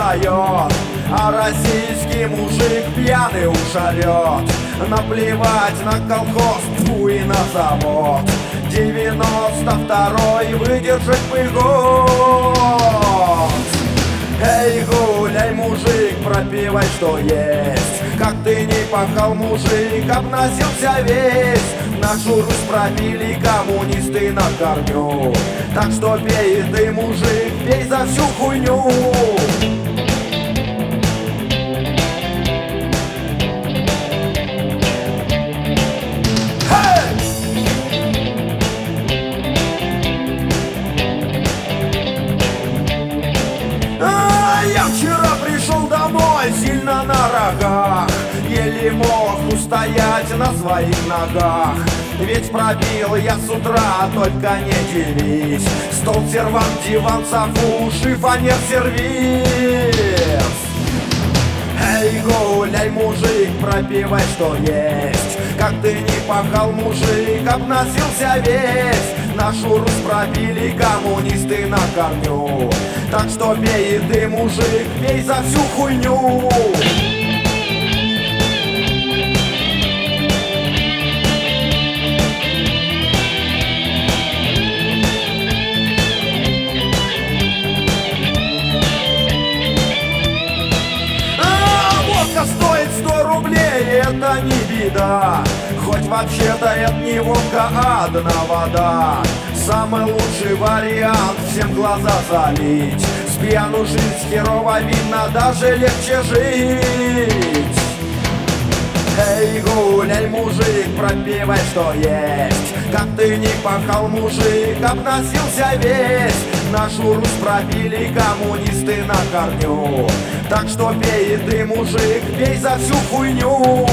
поет, а российский мужик пьяный уж орет. Наплевать на колхоз, тьфу, и на завод. 92-й выдержать бы год. Эй, гуляй, мужик, пропивай, что есть. Как ты не пахал, мужик, обносился весь. Нашу Русь пропили коммунисты на корню. Так что пей ты, мужик, пей за всю хуйню. Я вчера пришел домой сильно на рогах, еле мог устоять на своих ногах. Ведь пробил я с утра, только не дивись. Стол, сервант, диван, софу, шифонер, сервис. Эй, гуляй, мужик, пропивай, что есть. Как ты не пахал, мужик, обносился весь. Нашу Русь пробили коммунисты на корню. Так что пей ты, мужик, пей за всю хуйню. Водка стоит 100 рублей, это не беда. Хоть вообще-то это не водка, а одна вода. Самый лучший вариант всем глаза залить. С пьяну жизнь херово видно, даже легче жить. Эй, гуляй, мужик, пропивай, что есть. Как ты не пахал, мужик, обносился весь. Нашу Русь пропили коммунисты на корню. Так что пей ты, мужик, пей за всю хуйню.